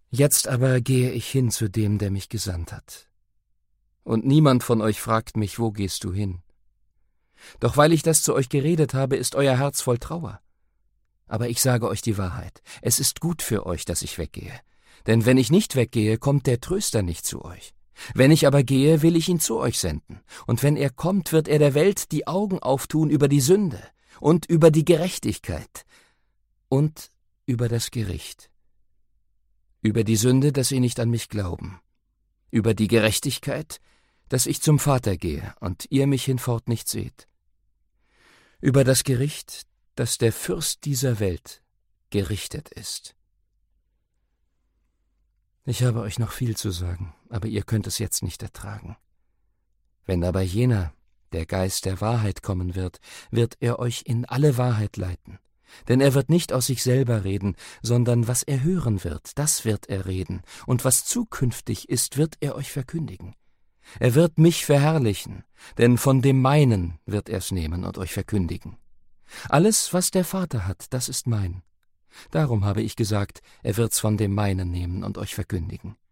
Jetzt aber gehe ich hin zu dem, der mich gesandt hat. Und niemand von euch fragt mich, wo gehst du hin? Doch weil ich das zu euch geredet habe, ist euer Herz voll Trauer. Aber ich sage euch die Wahrheit, es ist gut für euch, dass ich weggehe. Denn wenn ich nicht weggehe, kommt der Tröster nicht zu euch. Wenn ich aber gehe, will ich ihn zu euch senden. Und wenn er kommt, wird er der Welt die Augen auftun über die Sünde und über die Gerechtigkeit und über das Gericht. Über die Sünde, dass sie nicht an mich glauben. Über die Gerechtigkeit, dass ich zum Vater gehe und ihr mich hinfort nicht seht. Über das Gericht, dass der Fürst dieser Welt gerichtet ist. Ich habe euch noch viel zu sagen, aber ihr könnt es jetzt nicht ertragen. Wenn aber jener, der Geist der Wahrheit, kommen wird, wird er euch in alle Wahrheit leiten. Denn er wird nicht aus sich selber reden, sondern was er hören wird, das wird er reden, und was zukünftig ist, wird er euch verkündigen. Er wird mich verherrlichen, denn von dem meinen wird er's nehmen und euch verkündigen. Alles, was der Vater hat, das ist mein. Darum habe ich gesagt, er wird's von dem meinen nehmen und euch verkündigen.